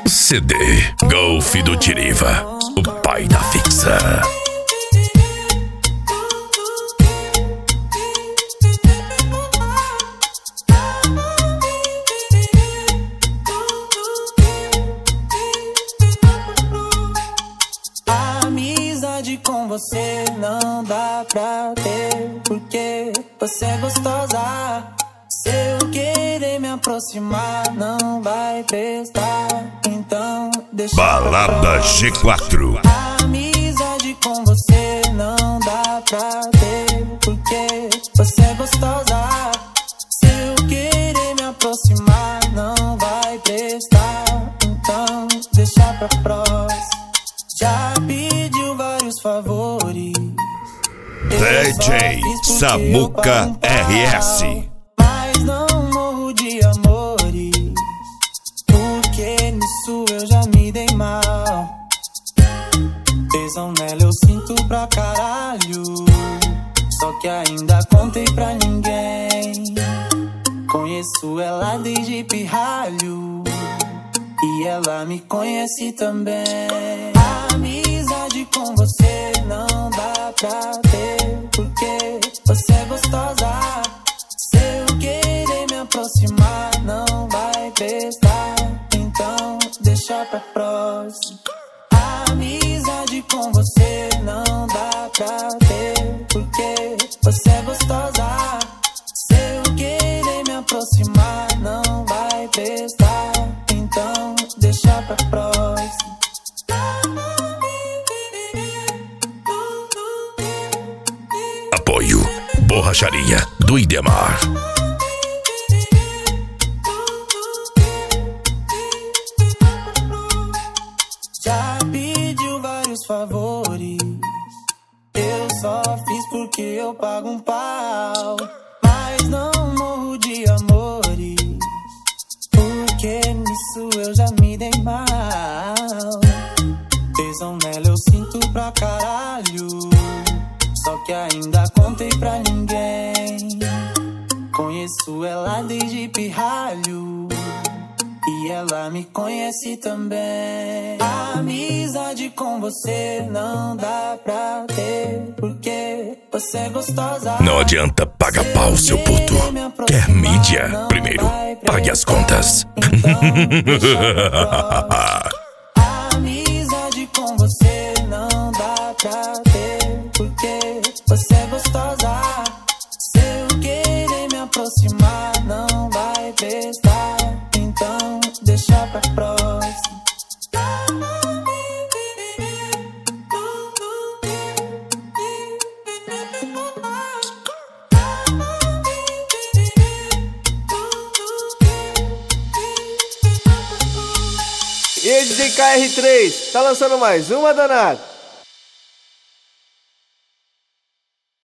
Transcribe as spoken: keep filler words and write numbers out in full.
C D Golf do Tiriva, o pai da fixa. Amizade com você não dá pra ter, porque você é gostosa. Se eu querer me aproximar, não vai prestar. Então deixa Balada G quatro. Amizade com você não dá pra ter, porque você é gostosa. Se eu querer me aproximar, não vai prestar. Então deixa pra próxima. Já pediu vários favores, D J Samuca R S. mas não morro de amores, porque nisso eu já me dei mal. Tesão nela eu sinto pra caralho, só que ainda contei pra ninguém. Conheço ela desde pirralho, e ela me conhece também. Amizade com você não dá pra ter, porque você é gostosa. Se eu querer me aproximar, não vai prestar. Então deixa pra próxima. Amizade com você não dá pra ter, porque você é gostosa. Se eu querer me aproximar, não vai prestar. Então deixa pra próxima. Apoio Borracharia do Idemar. Já pediu vários favores, eu só fiz porque eu pago um pau. Mas não morro de amores, porque nisso eu já me dei mal. Tesão nela eu sinto pra caralho, só que ainda contei pra ninguém. Conheço ela desde pirralho, e ela me conhece também. Amizade com você não dá pra ter, porque você é gostosa. Não adianta pagar pau, seu puto. Quer mídia? Primeiro, pague as contas. Amizade com você não dá pra ter, porque você é gostosa. Se eu querer me aproximar, não vai prestar. Então deixa pra próxima. E aí, D J K R três, tá lançando mais uma, danado?